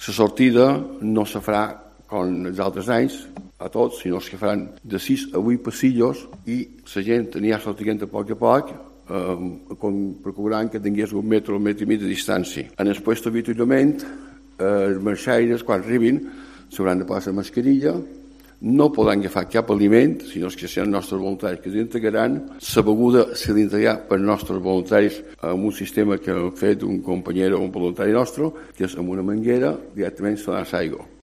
La sortida no se farà com els altres anys, a tots, sinó que faran de 6 a 8 passillos i la gent anirà sortint a poc, procurant que tingués un metre i mig de distància. En el puesto d'avituallament, els marxaires, quan arribin, s'hauran de posar mascarilla, no podran agafar cap aliment, sinó que seran els nostres voluntaris que s'integraran. La beguda se l'integrarà per nostres voluntaris amb un sistema que ha fet un company o un voluntari nostre, que és amb una manguera directament se donarà l'aigua.